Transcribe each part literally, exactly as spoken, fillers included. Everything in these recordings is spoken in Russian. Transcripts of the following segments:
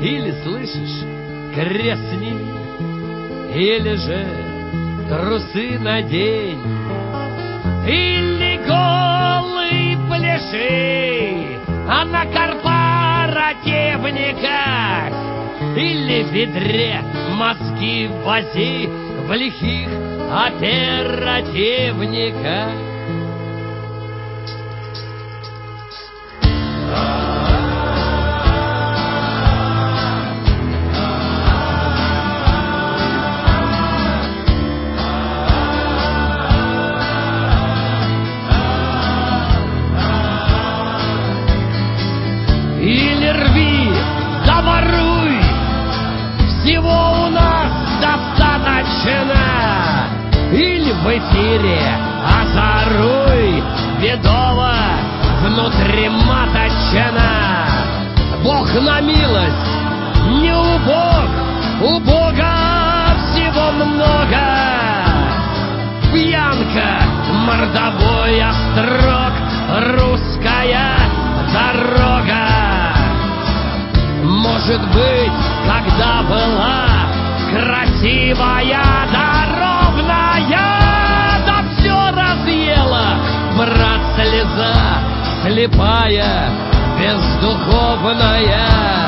Или, слышишь, крест сними, или же трусы надень, или голый пляши, а на корпоративниках, или в ведре мозги вози в лихих оперативниках. Или рви, да воруй, всего у нас достаточно. Или в эфире озоруй, бедово внутриматочно. Бог на милость не убог, у Бога всего много. Пьянка, мордобой острог, русская дорога. Может быть, когда была красивая да ровная, да все разъела, брат, слеза слепая, бездуховная.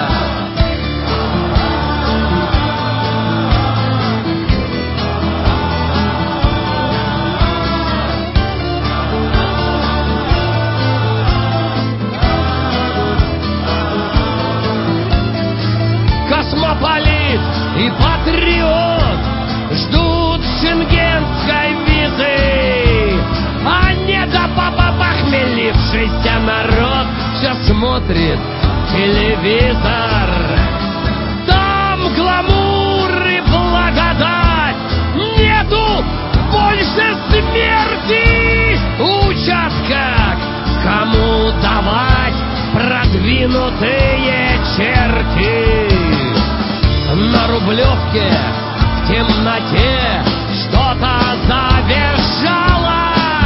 Космополит и патриот ждут шенгенской визы, а не до похмелившийся народ все смотрит телевизор. Там гламур и благодать, нету больше смерти. Учат, как кому давать продвинутые черти. На Рублевке в темноте что-то завизжало.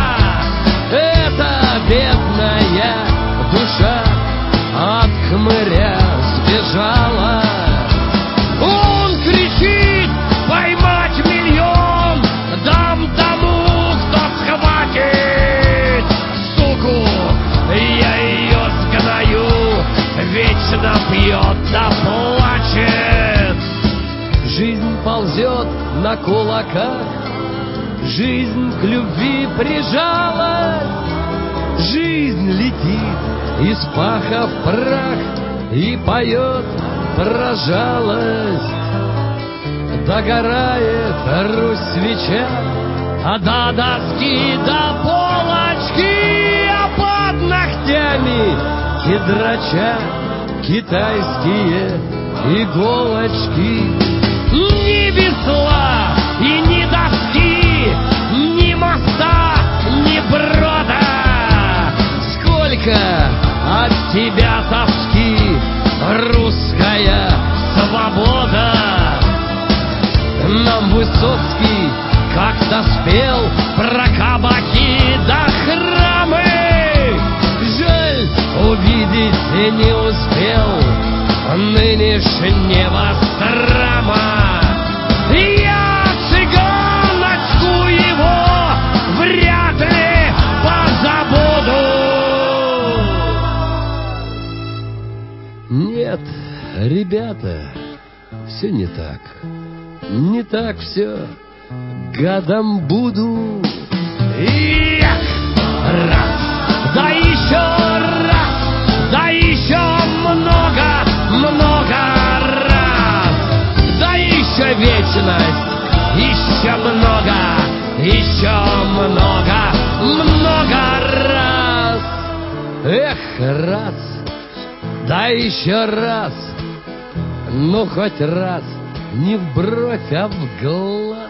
Это бедная душа от хмыря сбежала. Он кричит: поймать миллион, дам тому, кто схватит суку. Я ее сгною, вечно пьет да плачет. Жизнь ползет на кулаках, жизнь к любви прижалась. Жизнь летит из паха в прах и поет про жалость. Догорает Русь свеча, а до доски до полочки, а под ногтями кедрача китайские иголочки. Ни весла и ни доски, ни моста, ни брода. Сколько от тебя тоски, русская свобода. Нам Высоцкий как-то спел про кабаки да храмы. Жаль, увидеть не успел нынешнего срама. Я цыганочку его вряд ли позабуду. Нет, ребята, все не так. Не так все. Годом буду. Эх, раз, да еще раз, да еще много, много раз. Да еще вечность, еще много, еще много, много раз. Эх, раз, да еще раз, ну хоть раз, не в бровь, а в глаз.